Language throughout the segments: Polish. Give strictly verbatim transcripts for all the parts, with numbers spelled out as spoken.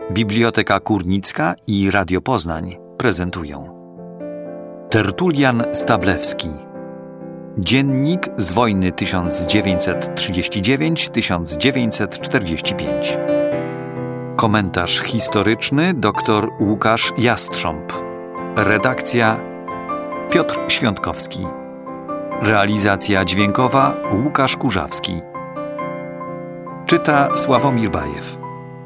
Biblioteka Kurnicka i Radio Poznań prezentują Tertulian Stablewski. Dziennik z wojny tysiąc dziewięćset trzydziesty dziewiąty do tysiąc dziewięćset czterdziesty piąty. Komentarz historyczny dr Łukasz Jastrząb. Redakcja Piotr Świątkowski. Realizacja dźwiękowa Łukasz Kurzawski. Czyta Sławomir Bajew.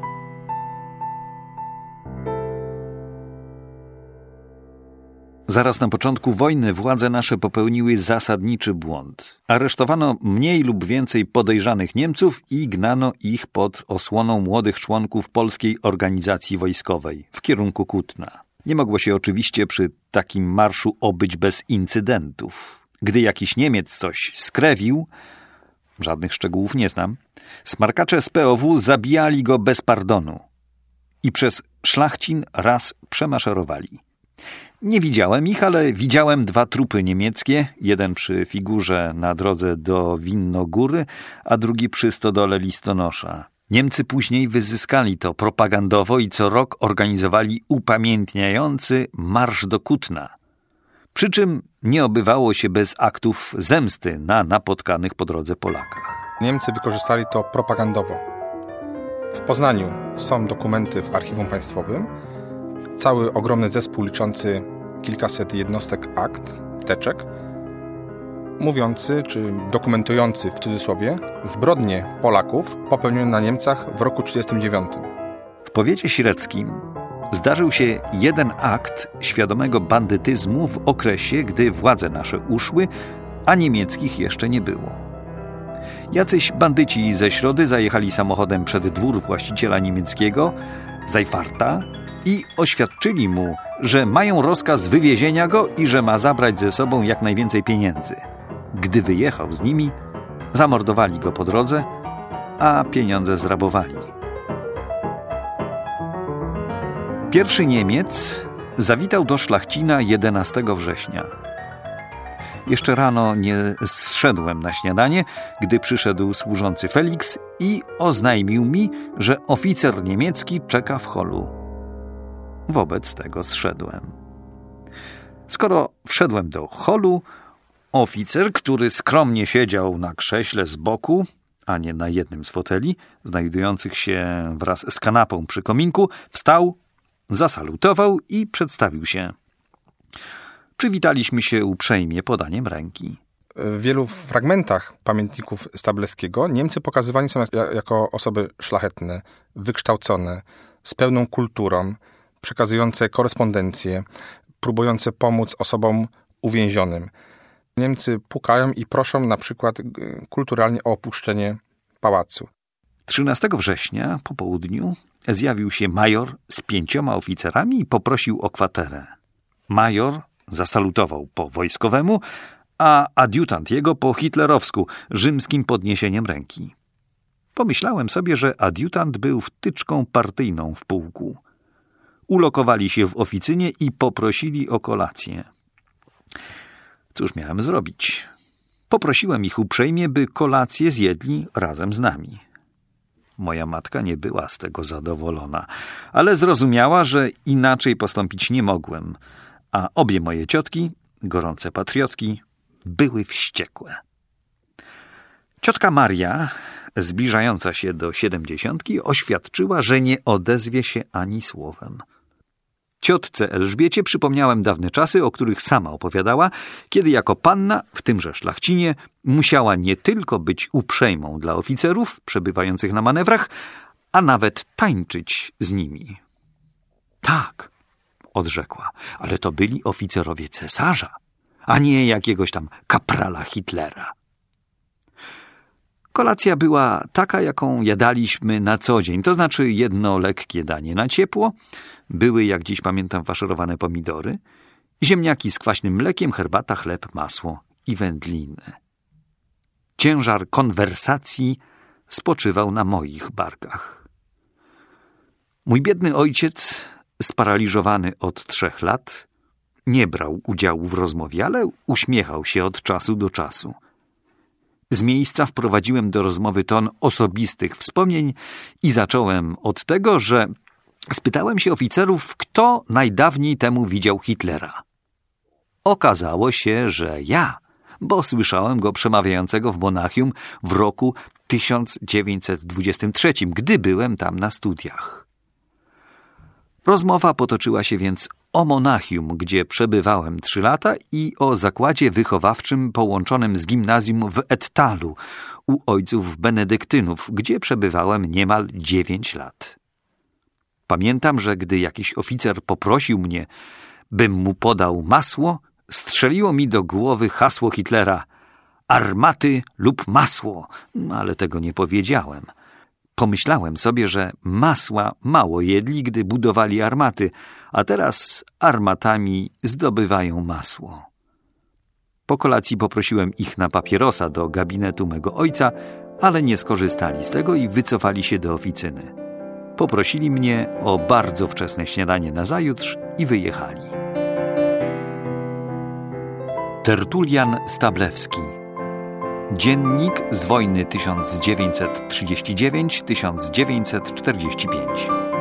Zaraz na początku wojny władze nasze popełniły zasadniczy błąd. Aresztowano mniej lub więcej podejrzanych Niemców i gnano ich pod osłoną młodych członków polskiej organizacji wojskowej w kierunku Kutna. Nie mogło się oczywiście przy takim marszu obyć bez incydentów. Gdy jakiś Niemiec coś skrewił, żadnych szczegółów nie znam, smarkacze z P O W zabijali go bez pardonu i przez Szlachcin raz przemaszerowali. Nie widziałem ich, ale widziałem dwa trupy niemieckie, jeden przy figurze na drodze do Winnogóry, a drugi przy stodole listonosza. Niemcy później wyzyskali to propagandowo i co rok organizowali upamiętniający marsz do Kutna. Przy czym nie obywało się bez aktów zemsty na napotkanych po drodze Polakach. Niemcy wykorzystali to propagandowo. W Poznaniu są dokumenty w Archiwum Państwowym, cały ogromny zespół liczący kilkaset jednostek akt, teczek, mówiący czy dokumentujący w cudzysłowie zbrodnie Polaków popełnione na Niemcach w roku trzydziestym dziewiątym. W powiecie sireckim zdarzył się jeden akt świadomego bandytyzmu w okresie, gdy władze nasze uszły, a niemieckich jeszcze nie było. Jacyś bandyci ze Środy zajechali samochodem przed dwór właściciela niemieckiego, Seyfarta, i oświadczyli mu, że mają rozkaz wywiezienia go i że ma zabrać ze sobą jak najwięcej pieniędzy. Gdy wyjechał z nimi, zamordowali go po drodze, a pieniądze zrabowali. Pierwszy Niemiec zawitał do Szlachcina jedenastego września. Jeszcze rano nie zszedłem na śniadanie, gdy przyszedł służący Felix i oznajmił mi, że oficer niemiecki czeka w holu. Wobec tego zszedłem. Skoro wszedłem do holu, oficer, który skromnie siedział na krześle z boku, a nie na jednym z foteli, znajdujących się wraz z kanapą przy kominku, wstał, zasalutował i przedstawił się. Przywitaliśmy się uprzejmie podaniem ręki. W wielu fragmentach pamiętników Stablewskiego Niemcy pokazywani są jako osoby szlachetne, wykształcone, z pełną kulturą, przekazujące korespondencję, próbujące pomóc osobom uwięzionym. Niemcy pukają i proszą na przykład kulturalnie o opuszczenie pałacu. trzynastego września po południu zjawił się major z pięcioma oficerami i poprosił o kwaterę. Major zasalutował po wojskowemu, a adiutant jego po hitlerowsku, rzymskim podniesieniem ręki. Pomyślałem sobie, że adiutant był wtyczką partyjną w pułku. Ulokowali się w oficynie i poprosili o kolację. Cóż miałem zrobić? Poprosiłem ich uprzejmie, by kolację zjedli razem z nami. Moja matka nie była z tego zadowolona, ale zrozumiała, że inaczej postąpić nie mogłem, a obie moje ciotki, gorące patriotki, były wściekłe. Ciotka Maria, zbliżająca się do siedemdziesiątki, oświadczyła, że nie odezwie się ani słowem. Ciotce Elżbiecie przypomniałem dawne czasy, o których sama opowiadała, kiedy jako panna w tymże Szlachcinie musiała nie tylko być uprzejmą dla oficerów przebywających na manewrach, a nawet tańczyć z nimi. Tak, odrzekła, ale to byli oficerowie cesarza, a nie jakiegoś tam kaprala Hitlera. Kolacja była taka, jaką jadaliśmy na co dzień, to znaczy jedno lekkie danie na ciepło, były, jak dziś pamiętam, faszerowane pomidory, ziemniaki z kwaśnym mlekiem, herbata, chleb, masło i wędliny. Ciężar konwersacji spoczywał na moich barkach. Mój biedny ojciec, sparaliżowany od trzech lat, nie brał udziału w rozmowie, ale uśmiechał się od czasu do czasu. Z miejsca wprowadziłem do rozmowy ton osobistych wspomnień i zacząłem od tego, że Spytałem się oficerów, kto najdawniej temu widział Hitlera. Okazało się, że ja, bo słyszałem go przemawiającego w Monachium w roku tysiąc dziewięćset dwudziestym trzecim, gdy byłem tam na studiach. Rozmowa potoczyła się więc o Monachium, gdzie przebywałem trzy lata, i o zakładzie wychowawczym połączonym z gimnazjum w Ettalu u ojców benedyktynów, gdzie przebywałem niemal dziewięć lat. Pamiętam, że gdy jakiś oficer poprosił mnie, bym mu podał masło, strzeliło mi do głowy hasło Hitlera: armaty lub masło, ale tego nie powiedziałem. Pomyślałem sobie, że masła mało jedli, gdy budowali armaty, a teraz armatami zdobywają masło. Po kolacji poprosiłem ich na papierosa do gabinetu mego ojca, ale nie skorzystali z tego i wycofali się do oficyny. Poprosili mnie o bardzo wczesne śniadanie nazajutrz i wyjechali. Tertulian Stablewski. Dziennik z wojny tysiąc dziewięćset trzydzieści dziewięć do tysiąc dziewięćset czterdzieści pięć.